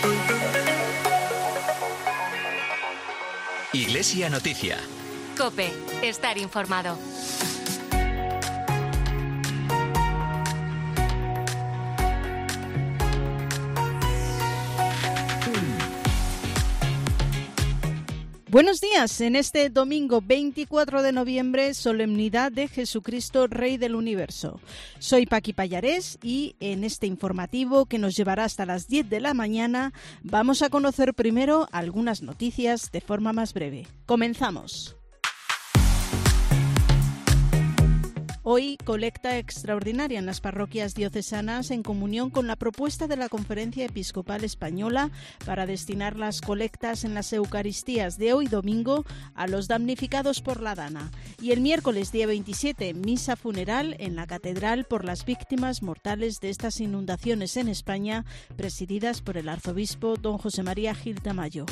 Iglesia Noticia. COPE. Estar informado. Buenos días, en este domingo 24 de noviembre, solemnidad de Jesucristo, Rey del Universo. Soy Paqui Pallarés y en este informativo que nos llevará hasta las 10 de la mañana vamos a conocer primero algunas noticias de forma más breve. Comenzamos. Hoy, colecta extraordinaria en las parroquias diocesanas en comunión con la propuesta de la Conferencia Episcopal Española para destinar las colectas en las Eucaristías de hoy domingo a los damnificados por la Dana. Y el miércoles día 27, misa funeral en la Catedral por las víctimas mortales de estas inundaciones en España, presididas por el arzobispo don José María Gil Tamayo.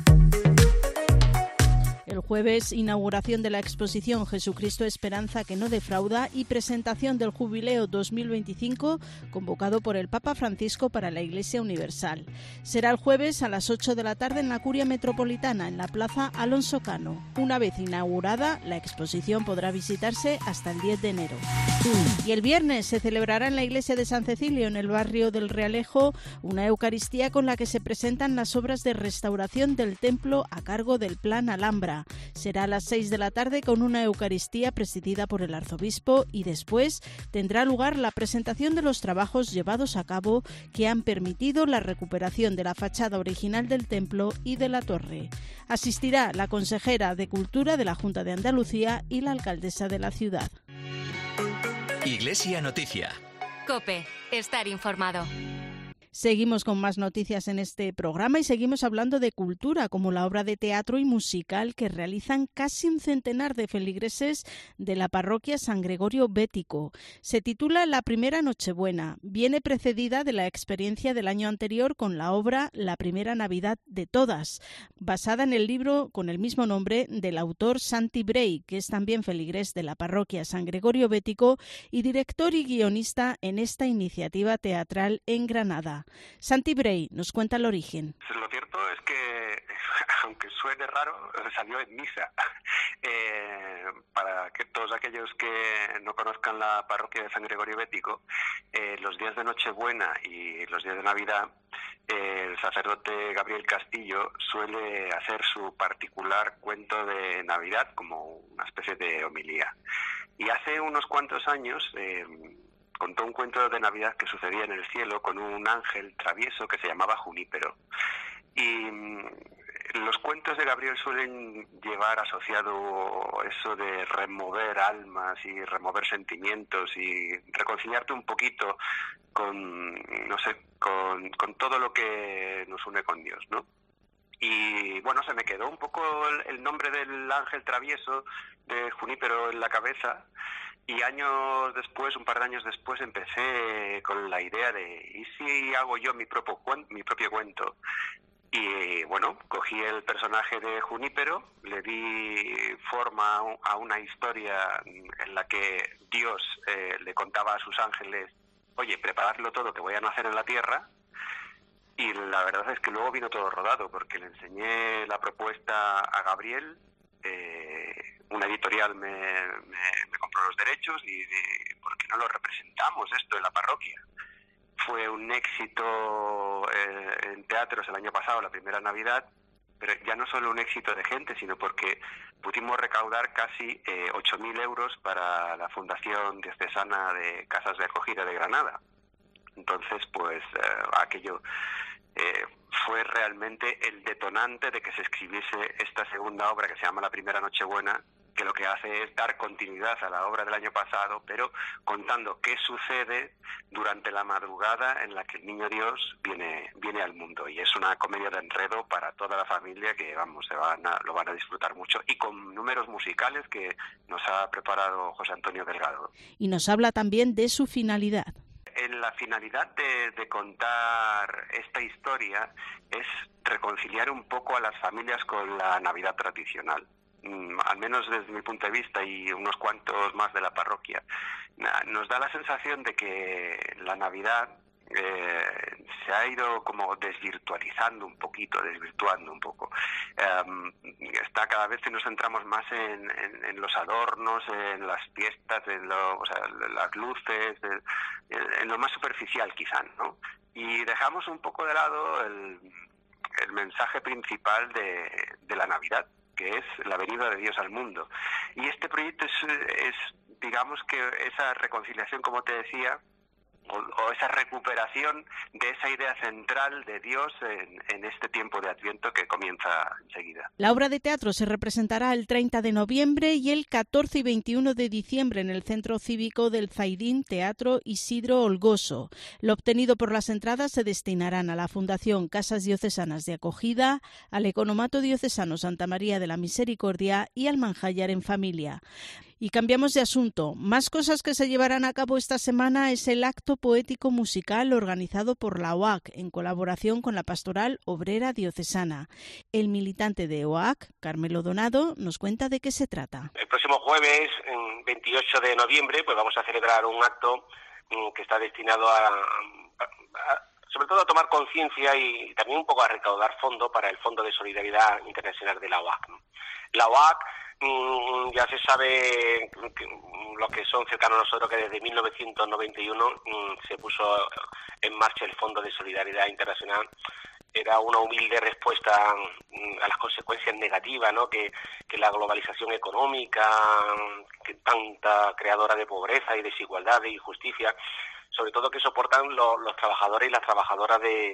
El jueves, inauguración de la exposición Jesucristo Esperanza que no defrauda y presentación del Jubileo 2025 convocado por el Papa Francisco para la Iglesia Universal. Será el jueves a las 8 de la tarde en la Curia Metropolitana, en la Plaza Alonso Cano. Una vez inaugurada, la exposición podrá visitarse hasta el 10 de enero. Y el viernes se celebrará en la Iglesia de San Cecilio, en el barrio del Realejo, una Eucaristía con la que se presentan las obras de restauración del templo a cargo del Plan Alhambra. Será a las 6 de la tarde con una Eucaristía presidida por el arzobispo y después tendrá lugar la presentación de los trabajos llevados a cabo que han permitido la recuperación de la fachada original del templo y de la torre. Asistirá la consejera de Cultura de la Junta de Andalucía y la alcaldesa de la ciudad. Iglesia Noticia. COPE. Estar informado. Seguimos con más noticias en este programa y seguimos hablando de cultura, como la obra de teatro y musical que realizan casi un centenar de feligreses de la parroquia San Gregorio Bético. Se titula La Primera Nochebuena. Viene precedida de la experiencia del año anterior con la obra La Primera Navidad de Todas, basada en el libro con el mismo nombre del autor Santi Bray, que es también feligrés de la parroquia San Gregorio Bético y director y guionista en esta iniciativa teatral en Granada. Santi Bray nos cuenta el origen. Lo cierto es que, aunque suene raro, salió en misa. Para que todos aquellos que no conozcan la parroquia de San Gregorio Bético, los días de Nochebuena y los días de Navidad, el sacerdote Gabriel Castillo suele hacer su particular cuento de Navidad como una especie de homilía. Y hace unos cuantos años contó un cuento de Navidad que sucedía en el cielo con un ángel travieso que se llamaba Junípero. Y los cuentos de Gabriel suelen llevar asociado eso de remover almas y remover sentimientos y reconciliarte un poquito con, no sé, con todo lo que nos une con Dios, ¿no? Y bueno, se me quedó un poco el nombre del ángel travieso de Junípero en la cabeza. Y años después, un par de años después, empecé con la idea de ¿y si hago yo mi propio cuento? Y bueno, cogí el personaje de Junípero, le di forma a una historia en la que Dios le contaba a sus ángeles: oye, preparadlo todo, que voy a nacer en la tierra. Y la verdad es que luego vino todo rodado, porque le enseñé la propuesta a Gabriel. Una editorial me compró los derechos y ¿por qué no lo representamos esto en la parroquia? Fue un éxito en teatros el año pasado, la primera Navidad, pero ya no solo un éxito de gente, sino porque pudimos recaudar casi 8.000 euros para la Fundación Diocesana de Casas de Acogida de Granada. Entonces, pues aquello fue realmente el detonante de que se escribiese esta segunda obra que se llama La Primera Nochebuena, que lo que hace es dar continuidad a la obra del año pasado, pero contando qué sucede durante la madrugada en la que el niño Dios viene al mundo. Y es una comedia de enredo para toda la familia que, vamos, lo van a disfrutar mucho, y con números musicales que nos ha preparado José Antonio Delgado. Y nos habla también de su finalidad. En la finalidad de contar esta historia es reconciliar un poco a las familias con la Navidad tradicional. Al menos desde mi punto de vista y unos cuantos más de la parroquia, nos da la sensación de que la Navidad se ha ido como desvirtuando un poco. Está cada vez nos centramos más en los adornos, en las fiestas, las luces, en lo más superficial quizá, ¿no? Y dejamos un poco de lado el mensaje principal de la Navidad, que es la venida de Dios al mundo. Y este proyecto es digamos que esa reconciliación, como te decía, o esa recuperación de esa idea central de Dios en este tiempo de Adviento que comienza enseguida. La obra de teatro se representará el 30 de noviembre y el 14 y 21 de diciembre en el Centro Cívico del Zaidín Teatro Isidro Olgoso. Lo obtenido por las entradas se destinarán a la Fundación Casas Diocesanas de Acogida, al Economato Diocesano Santa María de la Misericordia y al Manjallar en Familia. Y cambiamos de asunto. Más cosas que se llevarán a cabo esta semana es el acto poético musical organizado por la OAC en colaboración con la Pastoral Obrera Diocesana. El militante de OAC, Carmelo Donado, nos cuenta de qué se trata. El próximo jueves, 28 de noviembre, pues vamos a celebrar un acto que está destinado sobre todo a tomar conciencia y también un poco a recaudar fondos para el Fondo de Solidaridad Internacional de la OAC. La OAC ya se sabe, los que son cercanos a nosotros, que desde 1991 se puso en marcha el Fondo de Solidaridad Internacional. Era una humilde respuesta a las consecuencias negativas, ¿no?, que la globalización económica, que tanta creadora de pobreza y desigualdad e injusticia, sobre todo que soportan los trabajadores y las trabajadoras de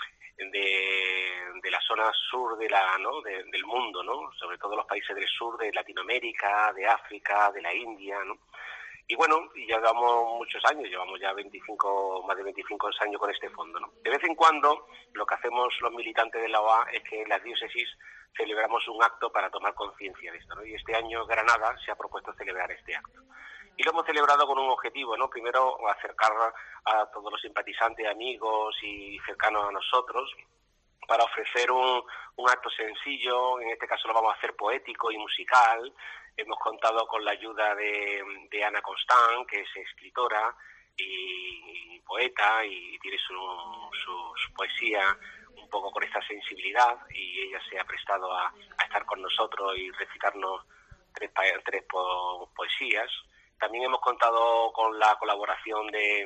la zona sur del mundo, ¿no? Sobre todo los países del sur de Latinoamérica, de África, de la India, ¿no? Y bueno, ya llevamos muchos años, llevamos ya más de 25 años con este fondo, ¿no? De vez en cuando lo que hacemos los militantes de la OA es que en las diócesis celebramos un acto para tomar conciencia de esto, ¿no? Y este año Granada se ha propuesto celebrar este acto. Y lo hemos celebrado con un objetivo, ¿no? Primero, acercar a todos los simpatizantes, amigos y cercanos a nosotros para ofrecer un acto sencillo. En este caso lo vamos a hacer poético y musical. Hemos contado con la ayuda de Ana Constant, que es escritora y poeta y tiene su poesía un poco con esta sensibilidad, y ella se ha prestado a estar con nosotros y recitarnos tres poesías. También hemos contado con la colaboración de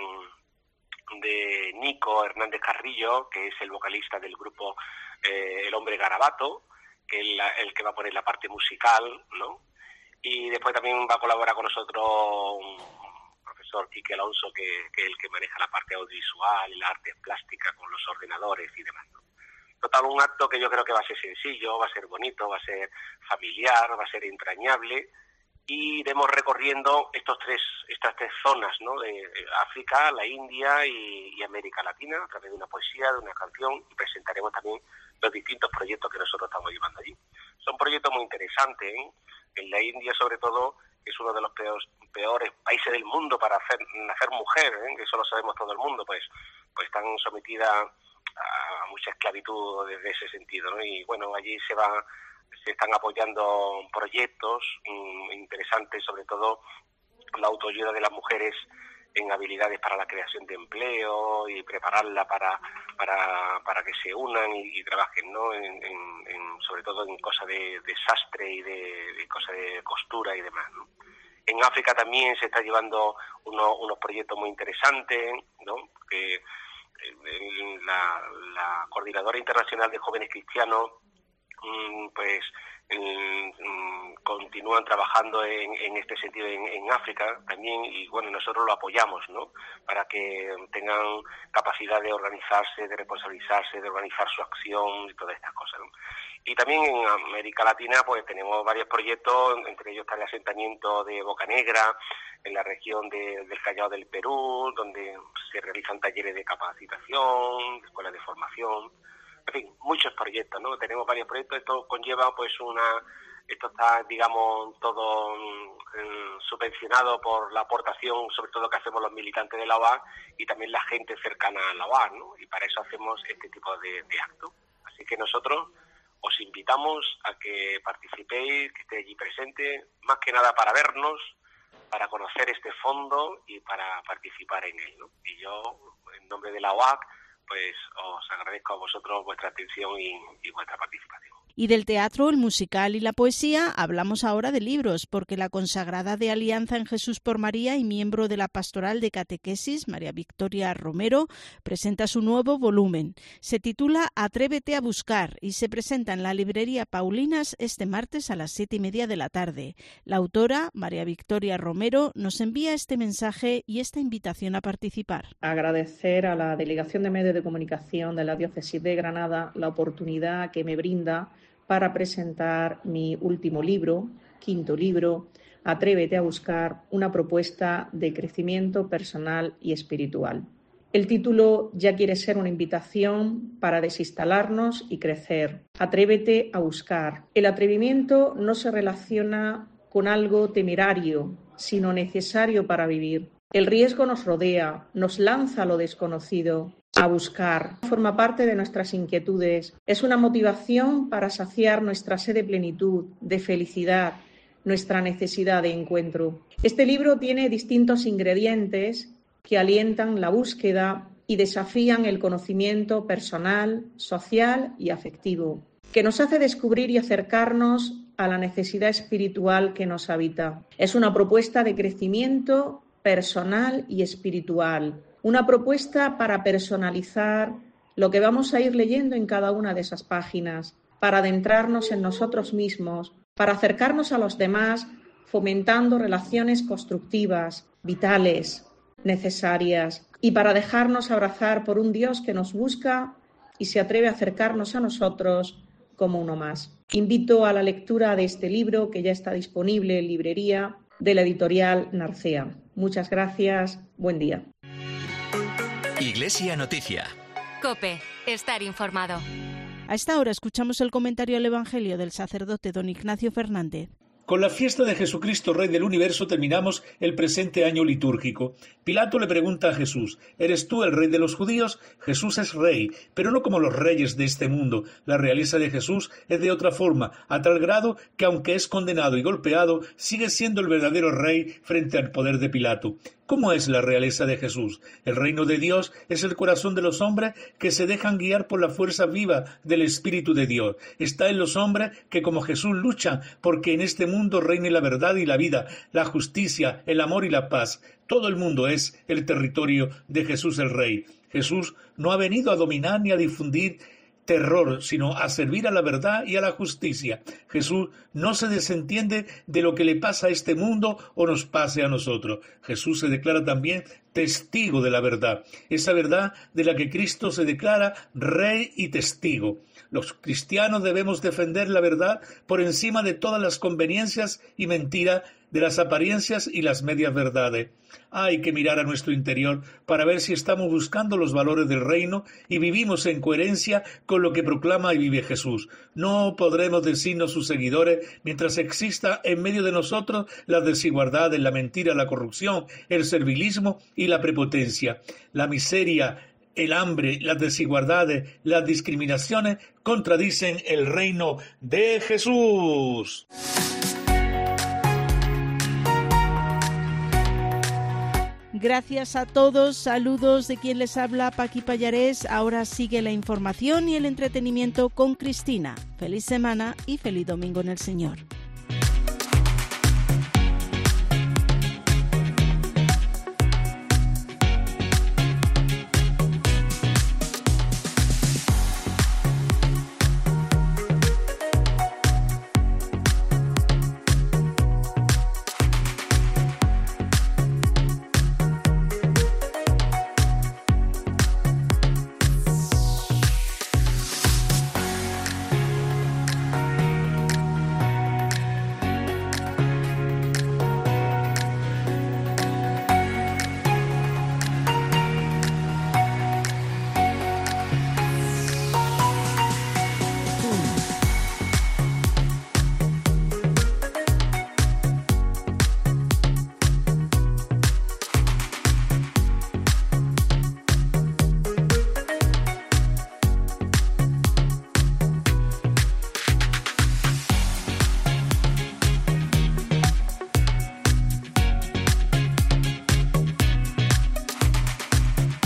Nico Hernández Carrillo, que es el vocalista del grupo El Hombre Garabato, que es el que va a poner la parte musical, ¿no? Y después también va a colaborar con nosotros un profesor, Quique Alonso, que es el que maneja la parte audiovisual y la arte plástica con los ordenadores y demás, ¿no? Total, un acto que yo creo que va a ser sencillo, va a ser bonito, va a ser familiar, va a ser entrañable. Y iremos recorriendo estas tres zonas, ¿no?, de África, la India y América Latina, a través de una poesía, de una canción, y presentaremos también los distintos proyectos que nosotros estamos llevando allí. Son proyectos muy interesantes, ¿eh? En la India, sobre todo, que es uno de los peores países del mundo para nacer mujer, ¿eh?, que eso lo sabemos todo el mundo, pues están sometidas a mucha esclavitud desde ese sentido, ¿no? Y bueno, allí se están apoyando proyectos interesantes, sobre todo la autoayuda de las mujeres en habilidades para la creación de empleo y prepararla para que se unan y trabajen, ¿no?, sobre todo en cosas de sastre y de cosas de costura y demás, ¿no? En África también se está llevando unos proyectos muy interesantes, ¿no?, que la Coordinadora Internacional de Jóvenes Cristianos pues continúan trabajando en este sentido en África también, y bueno, nosotros lo apoyamos, ¿no?, para que tengan capacidad de organizarse, de responsabilizarse, de organizar su acción y todas estas cosas, ¿no? Y también en América Latina pues tenemos varios proyectos, entre ellos está el asentamiento de Boca Negra en la región del Callao del Perú, donde se realizan talleres de capacitación, escuelas de formación. En fin, muchos proyectos, ¿no? Tenemos varios proyectos. Esto conlleva, pues, esto está, digamos, todo subvencionado por la aportación, sobre todo que hacemos los militantes de la OAC y también la gente cercana a la OAC, ¿no? Y para eso hacemos este tipo de actos. Así que nosotros os invitamos a que participéis, que estéis allí presente, más que nada para vernos, para conocer este fondo y para participar en él, ¿no? Y yo, en nombre de la OAC, pues os agradezco a vosotros vuestra atención y vuestra participación. Y del teatro, el musical y la poesía, hablamos ahora de libros, porque la consagrada de Alianza en Jesús por María y miembro de la Pastoral de Catequesis, María Victoria Romero, presenta su nuevo volumen. Se titula Atrévete a buscar y se presenta en la librería Paulinas este martes a las 7:30 de la tarde. La autora, María Victoria Romero, nos envía este mensaje y esta invitación a participar. Agradecer a la Delegación de Medios de Comunicación de la Diócesis de Granada la oportunidad que me brinda para presentar mi último libro, quinto libro, Atrévete a buscar, una propuesta de crecimiento personal y espiritual. El título ya quiere ser una invitación para desinstalarnos y crecer. Atrévete a buscar. El atrevimiento no se relaciona con algo temerario, sino necesario para vivir. El riesgo nos rodea, nos lanza a lo desconocido. A buscar. Forma parte de nuestras inquietudes. Es una motivación para saciar nuestra sed de plenitud, de felicidad, nuestra necesidad de encuentro. Este libro tiene distintos ingredientes que alientan la búsqueda y desafían el conocimiento personal, social y afectivo, que nos hace descubrir y acercarnos a la necesidad espiritual que nos habita. Es una propuesta de crecimiento personal y espiritual. Una propuesta para personalizar lo que vamos a ir leyendo en cada una de esas páginas, para adentrarnos en nosotros mismos, para acercarnos a los demás, fomentando relaciones constructivas, vitales, necesarias, y para dejarnos abrazar por un Dios que nos busca y se atreve a acercarnos a nosotros como uno más. Invito a la lectura de este libro, que ya está disponible en librería, de la editorial Narcea. Muchas gracias, buen día. Iglesia Noticia. COPE. Estar informado. A esta hora escuchamos el comentario al Evangelio del sacerdote don Ignacio Fernández. Con la fiesta de Jesucristo, Rey del Universo, terminamos el presente año litúrgico. Pilato le pregunta a Jesús: ¿eres tú el rey de los judíos? Jesús es rey, pero no como los reyes de este mundo. La realeza de Jesús es de otra forma, a tal grado que aunque es condenado y golpeado, sigue siendo el verdadero rey frente al poder de Pilato. ¿Cómo es la realeza de Jesús? El reino de Dios es el corazón de los hombres que se dejan guiar por la fuerza viva del Espíritu de Dios. Está en los hombres que, como Jesús, luchan porque en este mundo reine la verdad y la vida, la justicia, el amor y la paz. Todo el mundo es el territorio de Jesús el Rey. Jesús no ha venido a dominar ni a difundir terror, sino a servir a la verdad y a la justicia. Jesús no se desentiende de lo que le pasa a este mundo o nos pase a nosotros. Jesús se declara también testigo de la verdad, esa verdad de la que Cristo se declara rey y testigo. Los cristianos debemos defender la verdad por encima de todas las conveniencias y mentiras, de las apariencias y las medias verdades. Hay que mirar a nuestro interior para ver si estamos buscando los valores del reino y vivimos en coherencia con lo que proclama y vive Jesús. No podremos decirnos sus seguidores mientras exista en medio de nosotros las desigualdades, la mentira, la corrupción, el servilismo y la prepotencia. La miseria, el hambre, las desigualdades, las discriminaciones contradicen el reino de Jesús. Gracias a todos, saludos de quien les habla, Paqui Pallarés. Ahora sigue la información y el entretenimiento con Cristina. Feliz semana y feliz domingo en el Señor.